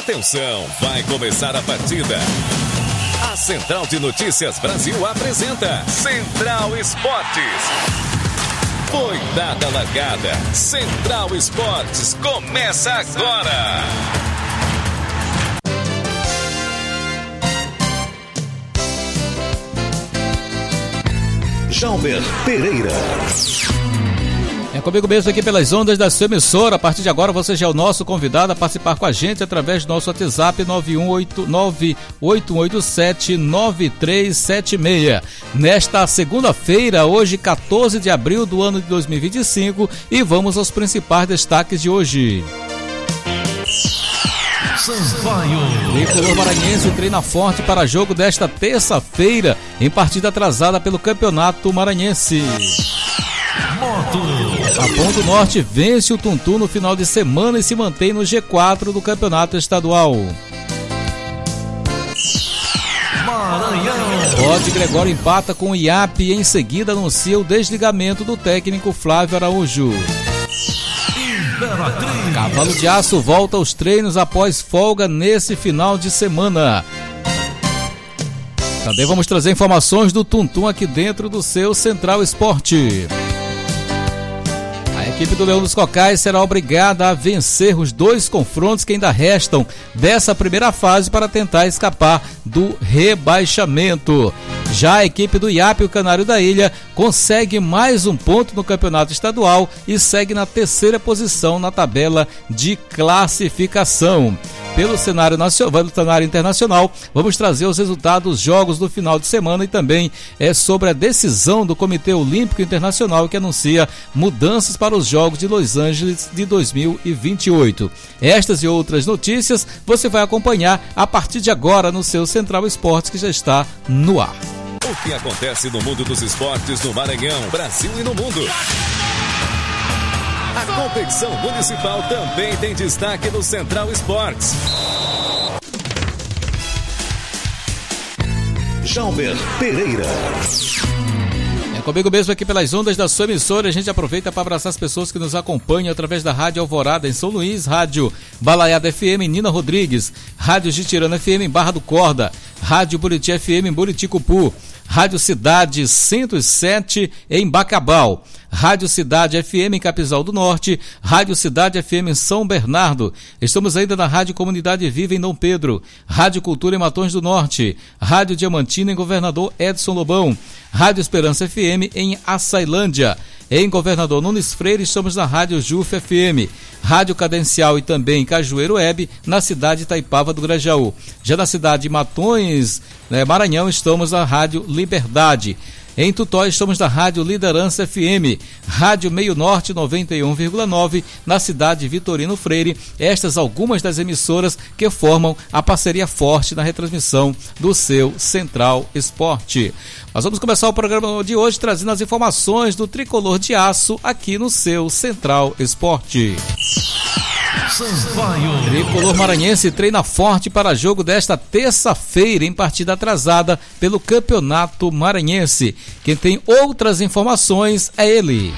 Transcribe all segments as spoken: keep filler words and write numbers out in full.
Atenção, vai começar a partida. A Central de Notícias Brasil apresenta Central Esportes. Foi dada a largada. Central Esportes começa agora. Jalber Pereira. É comigo mesmo aqui pelas ondas da sua emissora. A partir de agora você já é o nosso convidado a participar com a gente através do nosso WhatsApp nove um oito nove oito oito sete nove três sete seis. Nesta segunda-feira, hoje quatorze de abril do ano de dois mil e vinte e cinco, e vamos aos principais destaques de hoje. O tricolor maranhense treina forte para jogo desta terça-feira em partida atrasada pelo Campeonato Maranhense. A Bom do Norte vence o Tuntum no final de semana e se mantém no G quatro do Campeonato Estadual. Rod Gregório empata com o I A P e em seguida anuncia o desligamento do técnico Flávio Araújo. Cavalo de Aço volta aos treinos após folga nesse final de semana. Também vamos trazer informações do Tuntum aqui dentro do seu Central Esporte. A equipe do Leão dos Cocais será obrigada a vencer os dois confrontos que ainda restam dessa primeira fase para tentar escapar do rebaixamento. Já a equipe do I A P, o Canário da Ilha, consegue mais um ponto no campeonato estadual e segue na terceira posição na tabela de classificação. Pelo cenário nacional, pelo cenário internacional, vamos trazer os resultados dos jogos do final de semana e também é sobre a decisão do Comitê Olímpico Internacional que anuncia mudanças para os Jogos de Los Angeles de dois mil e vinte e oito. Estas e outras notícias você vai acompanhar a partir de agora no seu Central Esportes, que já está no ar. O que acontece no mundo dos esportes no Maranhão, Brasil e no mundo? A competição municipal também tem destaque no Central Esportes. Jalber Pereira. É comigo mesmo aqui pelas ondas da sua emissora. A gente aproveita para abraçar as pessoas que nos acompanham através da Rádio Alvorada em São Luís, Rádio Balaiada F M em Nina Rodrigues, Rádio Gitirana F M em Barra do Corda, Rádio Buriti F M em Buriticupu, Rádio Cidade cento e sete em Bacabal, Rádio Cidade F M em Capizal do Norte, Rádio Cidade F M em São Bernardo. Estamos ainda na Rádio Comunidade Viva em Dom Pedro, Rádio Cultura em Matões do Norte, Rádio Diamantina em Governador Edson Lobão, Rádio Esperança F M em Açailândia. Em Governador Nunes Freire estamos na Rádio Juf F M, Rádio Cadencial e também Cajueiro Web na cidade de Itaipava do Grajaú. Já na cidade de Matões, né, Maranhão, estamos na Rádio Liberdade. Em Tutó estamos na Rádio Liderança F M, Rádio Meio Norte noventa e um vírgula nove na cidade de Vitorino Freire. Estas algumas das emissoras que formam a parceria forte na retransmissão do seu Central Esporte. Nós vamos começar o programa de hoje trazendo as informações do Tricolor de Aço aqui no seu Central Esporte. Tricolor maranhense treina forte para jogo desta terça-feira em partida atrasada pelo Campeonato Maranhense. Quem tem outras informações é ele.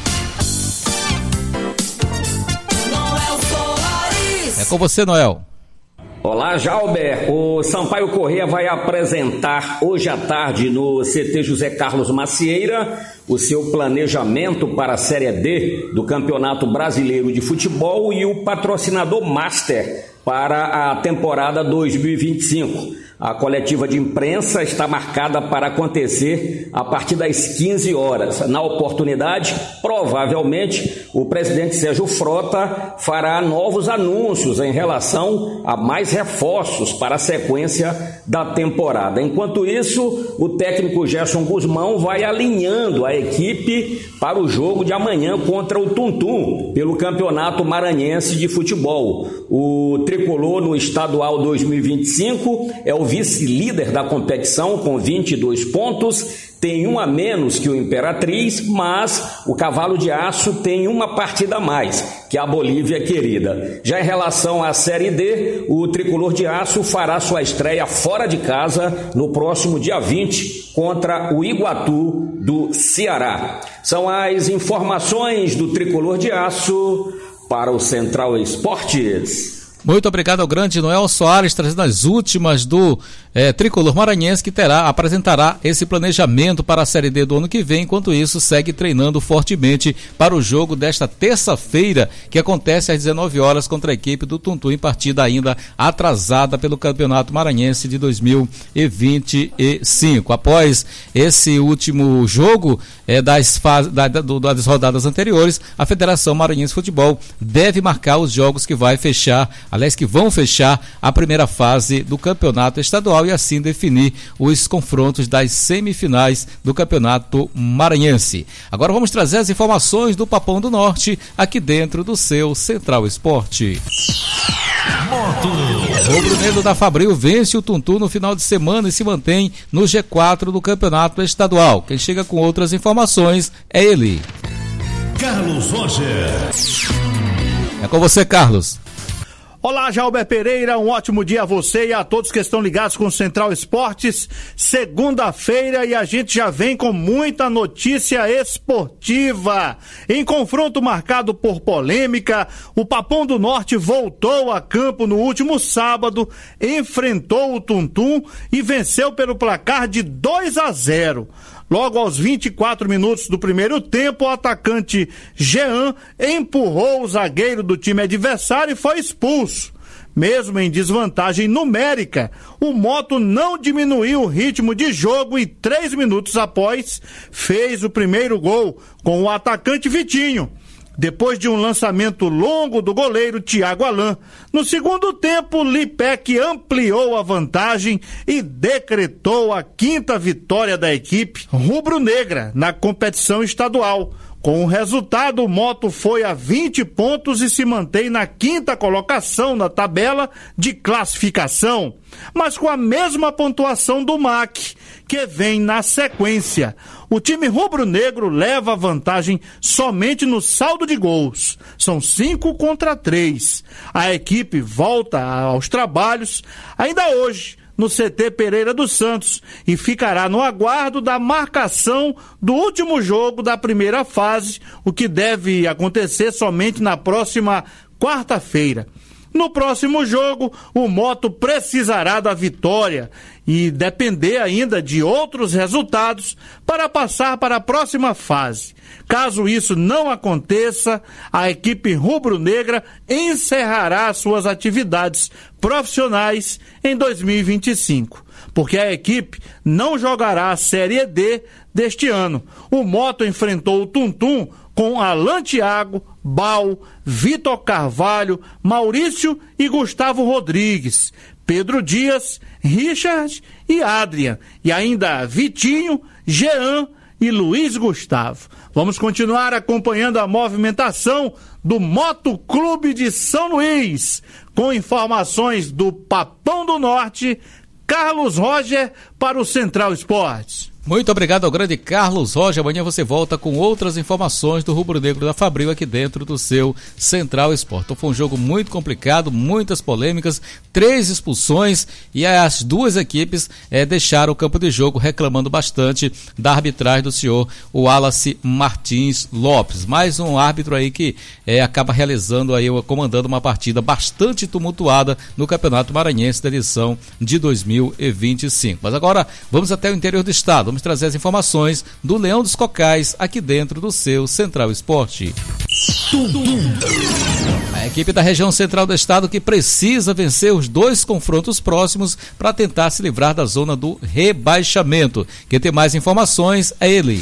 É com você, Noel. Olá, Jalber. O Sampaio Corrêa vai apresentar hoje à tarde no C T José Carlos Macieira o seu planejamento para a Série D do Campeonato Brasileiro de Futebol e o patrocinador Master para a temporada dois mil e vinte e cinco. A coletiva de imprensa está marcada para acontecer a partir das quinze horas. Na oportunidade, provavelmente, o presidente Sérgio Frota fará novos anúncios em relação a mais reforços para a sequência da temporada. Enquanto isso, o técnico Gerson Guzmão vai alinhando a equipe para o jogo de amanhã contra o Tuntum, pelo Campeonato Maranhense de Futebol. O tricolor no Estadual dois mil e vinte e cinco é o vice-líder da competição com vinte e dois pontos, tem um a menos que o Imperatriz, mas o Cavalo de Aço tem uma partida a mais, que é a Bolívia querida. Já em relação à Série D, o Tricolor de Aço fará sua estreia fora de casa no próximo dia vinte contra o Iguatu do Ceará. São as informações do Tricolor de Aço para o Central Esportes. Muito obrigado ao grande Noel Soares, trazendo as últimas do é, Tricolor Maranhense, que terá, apresentará esse planejamento para a Série D do ano que vem. Enquanto isso, segue treinando fortemente para o jogo desta terça-feira, que acontece às dezenove horas contra a equipe do Tuntum, em partida ainda atrasada pelo Campeonato Maranhense de dois mil e vinte e cinco. Após esse último jogo é, das, faz, da, da, do, das rodadas anteriores, a Federação Maranhense de Futebol deve marcar os jogos que vai fechar, aliás, que vão fechar a primeira fase do campeonato estadual e assim definir os confrontos das semifinais do campeonato maranhense. Agora vamos trazer as informações do Papão do Norte aqui dentro do seu Central Esporte. O rubro-negro da Fabril vence o Tuntum no final de semana e se mantém no G quatro do campeonato estadual. Quem chega com outras informações é ele, Carlos Roger. É com você, Carlos. Olá, Jalber Pereira, um ótimo dia a você e a todos que estão ligados com o Central Esportes. Segunda-feira e a gente já vem com muita notícia esportiva. Em confronto marcado por polêmica, o Papão do Norte voltou a campo no último sábado, enfrentou o Tuntum e venceu pelo placar de dois a zero. Logo aos vinte e quatro minutos do primeiro tempo, o atacante Jean empurrou o zagueiro do time adversário e foi expulso. Mesmo em desvantagem numérica, o Moto não diminuiu o ritmo de jogo e três minutos após fez o primeiro gol com o atacante Vitinho, depois de um lançamento longo do goleiro Thiago Alain. No segundo tempo, Lipec ampliou a vantagem e decretou a quinta vitória da equipe rubro-negra na competição estadual. Com o resultado, o Moto foi a vinte pontos e se mantém na quinta colocação na tabela de classificação, mas com a mesma pontuação do M A C, que vem na sequência. O time rubro-negro leva vantagem somente no saldo de gols. São cinco contra três. A equipe volta aos trabalhos ainda hoje no C T Pereira dos Santos e ficará no aguardo da marcação do último jogo da primeira fase, o que deve acontecer somente na próxima quarta-feira. No próximo jogo, o Moto precisará da vitória e depender ainda de outros resultados para passar para a próxima fase. Caso isso não aconteça, a equipe rubro-negra encerrará suas atividades profissionais em dois mil e vinte e cinco, porque a equipe não jogará a Série D deste ano. O Moto enfrentou o Tuntum com Alan Thiago, Bal, Vitor Carvalho, Maurício e Gustavo Rodrigues, Pedro Dias, Richard e Adrian, e ainda Vitinho, Jean e Luiz Gustavo. Vamos continuar acompanhando a movimentação do Moto Clube de São Luís, com informações do Papão do Norte, Carlos Roger, para o Central Esportes. Muito obrigado ao grande Carlos Roger. Amanhã você volta com outras informações do rubro-negro da Fabril aqui dentro do seu Central Esporte. Então foi um jogo muito complicado, muitas polêmicas, três expulsões e as duas equipes eh, deixaram o campo de jogo reclamando bastante da arbitragem do senhor Wallace Martins Lopes. Mais um árbitro aí que eh, acaba realizando aí, comandando uma partida bastante tumultuada no Campeonato Maranhense da edição de dois mil e vinte e cinco. Mas agora vamos até o interior do estado. Vamos trazer as informações do Leão dos Cocais aqui dentro do seu Central Esporte. A equipe da região central do estado que precisa vencer os dois confrontos próximos para tentar se livrar da zona do rebaixamento. Quem tem mais informações é ele,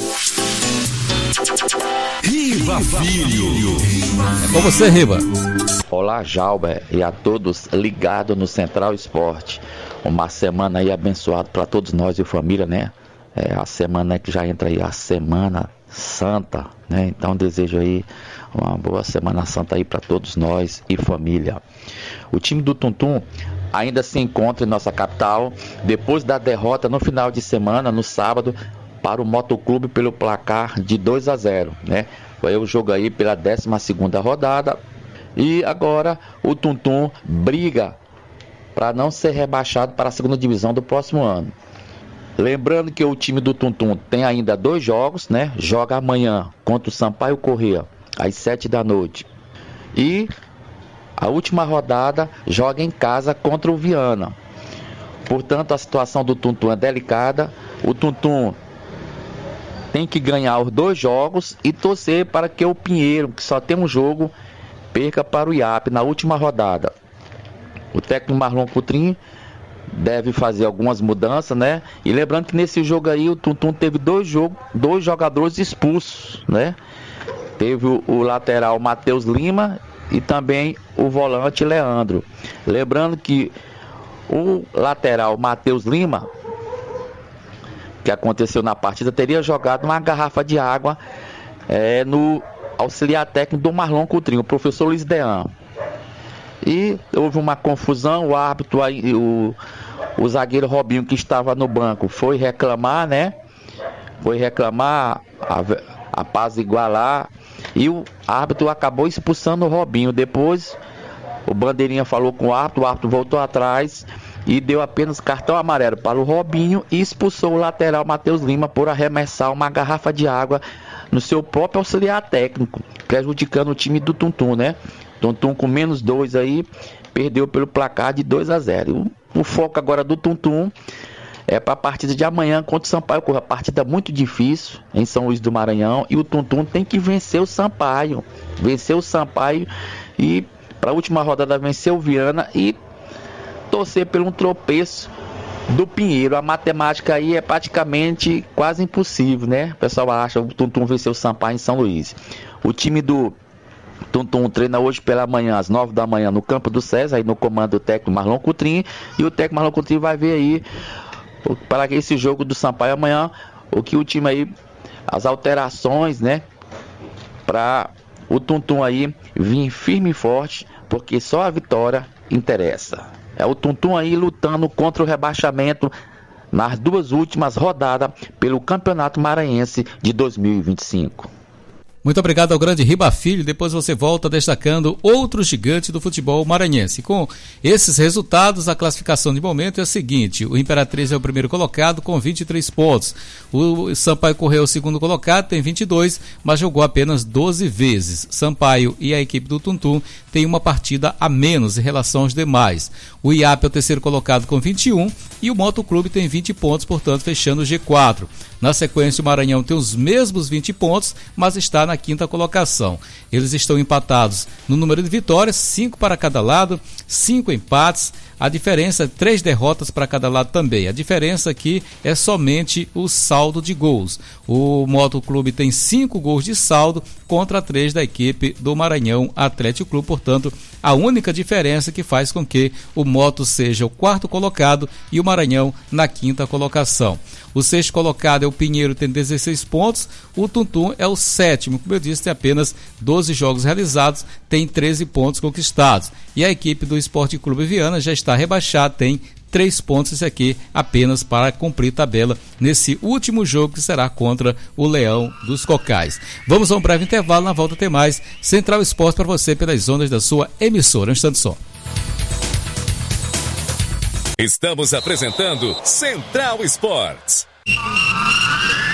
Riva Filho. É com você, Riva. Olá, Jalber, e a todos ligados no Central Esporte. Uma semana aí abençoada para todos nós e família, né? É a semana que já entra aí, a Semana Santa, né? Então desejo aí uma boa Semana Santa aí para todos nós e família. O time do Tuntum ainda se encontra em nossa capital, depois da derrota no final de semana, no sábado, para o Motoclube pelo placar de dois a zero, né? Foi o jogo aí pela décima segunda rodada e agora o Tuntum briga para não ser rebaixado para a segunda divisão do próximo ano. Lembrando que o time do Tuntum tem ainda dois jogos, né? Joga amanhã contra o Sampaio Corrêa, às sete da noite. E a última rodada joga em casa contra o Viana. Portanto, a situação do Tuntum é delicada. O Tuntum tem que ganhar os dois jogos e torcer para que o Pinheiro, que só tem um jogo, perca para o I A P na última rodada. O técnico Marlon Coutrinho deve fazer algumas mudanças, né? E lembrando que nesse jogo aí o Tuntum teve dois, jogo, dois jogadores expulsos, né? Teve o, o lateral Matheus Lima e também o volante Leandro. Lembrando que o lateral Matheus Lima, que aconteceu na partida, teria jogado uma garrafa de água é, no auxiliar técnico do Marlon Coutrinho, o professor Luiz Dean. E houve uma confusão, o árbitro, o, o zagueiro Robinho, que estava no banco, foi reclamar, né? Foi reclamar, apaziguar lá, e o árbitro acabou expulsando o Robinho. Depois o bandeirinha falou com o árbitro, o árbitro voltou atrás e deu apenas cartão amarelo para o Robinho e expulsou o lateral Matheus Lima por arremessar uma garrafa de água no seu próprio auxiliar técnico, prejudicando o time do Tuntum, né? Tuntum com menos dois aí, perdeu pelo placar de dois a zero. O, o foco agora do Tuntum é para a partida de amanhã contra o Sampaio Corrêa. Partida muito difícil em São Luís do Maranhão, e o Tuntum tem que vencer o Sampaio, vencer o Sampaio e para a última rodada vencer o Viana e torcer por um tropeço do Pinheiro. A matemática aí é praticamente quase impossível, né? O pessoal acha que o Tuntum venceu o Sampaio em São Luís. O time do Tuntum treina hoje pela manhã, às nove da manhã, no campo do César, aí no comando do técnico Marlon Coutrinho, e o técnico Marlon Coutrinho vai ver aí para esse jogo do Sampaio amanhã, o que o time aí, as alterações, né, para o Tuntum aí vir firme e forte, porque só a vitória interessa. É o Tuntum aí lutando contra o rebaixamento nas duas últimas rodadas pelo Campeonato Maranhense de dois mil e vinte e cinco. Muito obrigado ao grande Riba Filho. Depois você volta destacando outro gigante do futebol maranhense. Com esses resultados, a classificação de momento é a seguinte: o Imperatriz é o primeiro colocado com vinte e três pontos. O Sampaio Corrêa é o segundo colocado, tem vinte e dois, mas jogou apenas doze vezes. Sampaio e a equipe do Tuntum têm uma partida a menos em relação aos demais. O I A P é o terceiro colocado com vinte e um e o Motoclube tem vinte pontos, portanto fechando o G quatro. Na sequência, o Maranhão tem os mesmos vinte pontos, mas está na quinta colocação. Eles estão empatados no número de vitórias, cinco para cada lado, cinco empates. A diferença é três derrotas para cada lado também. A diferença aqui é somente o saldo de gols. O Motoclube tem cinco gols de saldo contra três da equipe do Maranhão Atlético Clube. Portanto, a única diferença que faz com que o Moto seja o quarto colocado e o Maranhão na quinta colocação. O sexto colocado é o Pinheiro, tem dezesseis pontos. O Tuntum é o sétimo, como eu disse, tem apenas doze jogos realizados, tem treze pontos conquistados. E a equipe do Esporte Clube Viana já está rebaixada, tem três pontos, esse aqui apenas para cumprir tabela nesse último jogo que será contra o Leão dos Cocais. Vamos a um breve intervalo, na volta tem mais Central Esporte para você pelas ondas da sua emissora. Um instante só. Estamos apresentando Central Esportes.